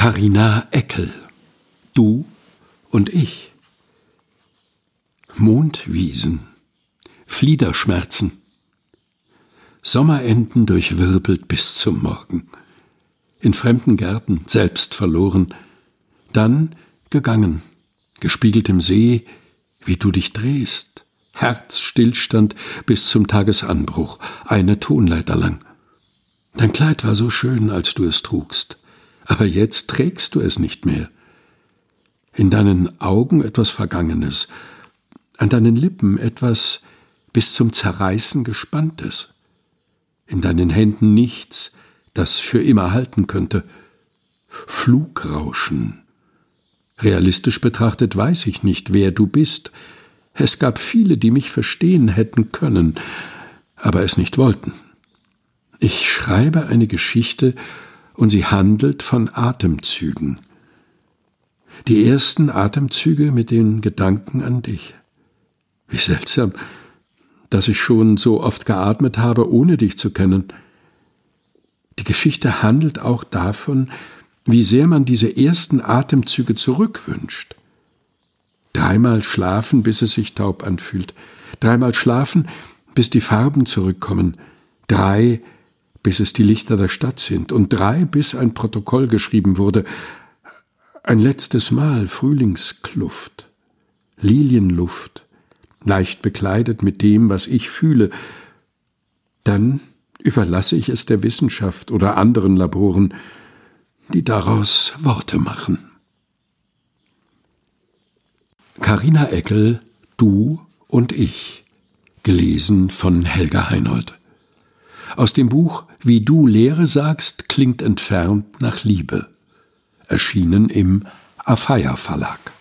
Carina Eckel. Du und ich. Mondwiesen, Fliederschmerzen, Sommerenten durchwirbelt bis zum Morgen, in fremden Gärten selbst verloren, dann gegangen, gespiegelt im See, wie du dich drehst, Herzstillstand bis zum Tagesanbruch, eine Tonleiter lang. Dein Kleid war so schön, als du es trugst, aber jetzt trägst du es nicht mehr. In deinen Augen etwas Vergangenes, an deinen Lippen etwas bis zum Zerreißen Gespanntes, in deinen Händen nichts, das für immer halten könnte. Flugrauschen. Realistisch betrachtet weiß ich nicht, wer du bist. Es gab viele, die mich verstehen hätten können, aber es nicht wollten. Ich schreibe eine Geschichte, und sie handelt von Atemzügen. Die ersten Atemzüge mit den Gedanken an dich. Wie seltsam, dass ich schon so oft geatmet habe, ohne dich zu kennen. Die Geschichte handelt auch davon, wie sehr man diese ersten Atemzüge zurückwünscht. 3-mal schlafen, bis es sich taub anfühlt. 3-mal schlafen, bis die Farben zurückkommen. 3, bis es die Lichter der Stadt sind. Und 3, bis ein Protokoll geschrieben wurde. Ein letztes Mal Frühlingskluft, Lilienluft, leicht bekleidet mit dem, was ich fühle. Dann überlasse ich es der Wissenschaft oder anderen Laboren, die daraus Worte machen. Carina Eckel, Du und ich. Gelesen von Helga Heinold. Aus dem Buch Wie du Lehre sagst, klingt entfernt nach Liebe. Erschienen im Afeier Verlag.